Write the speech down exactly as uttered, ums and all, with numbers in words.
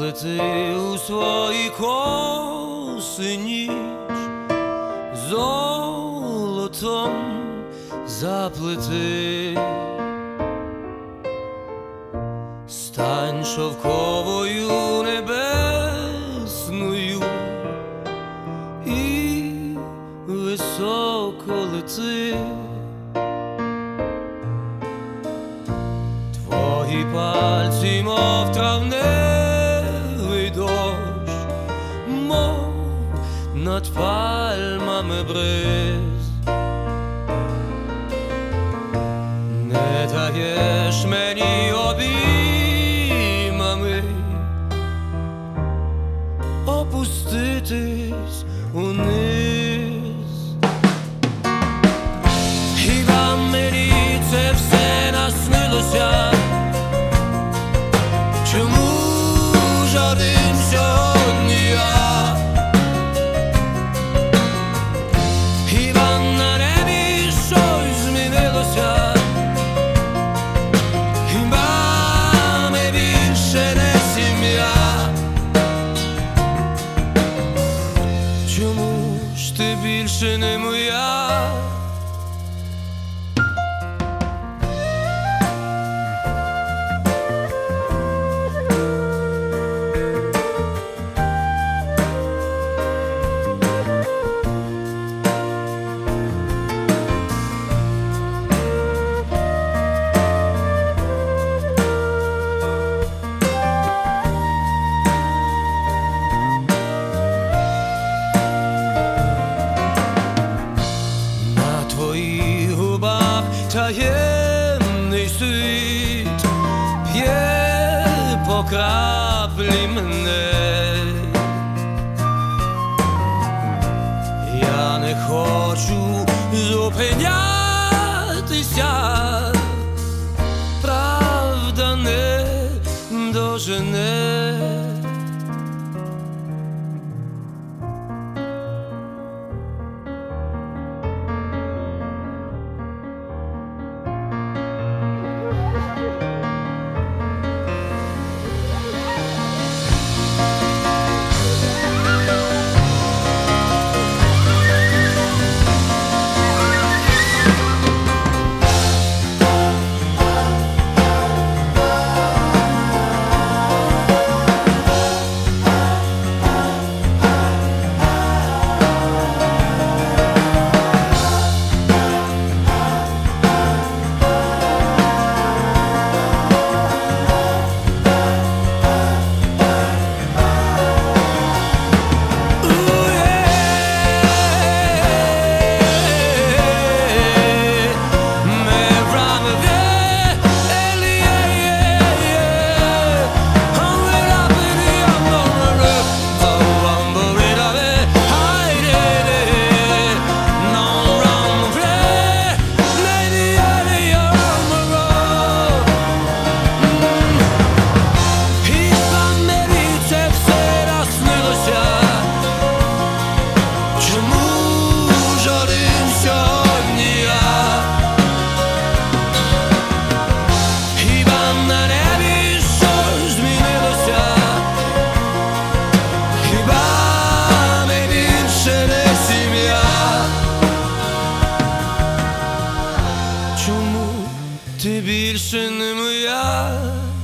заплети у свої коси ніч, золотом заплети, стань шовковою небесною і високо лети. Твої пальці, мов травневий дощ, мов над пальмами бриз. Не даєш мені обіймами опуститись униз. Хіба мені це все наснилося? Чому ж один сьогодні я? Хіба на небі щось змінилося? Хіба ми більше не сім'я? Чому ж ти більше не моя? Таємний світ п'є по краплі мене. Я не хочу зупинятися, правда не дожене. Чому ти більше не моя?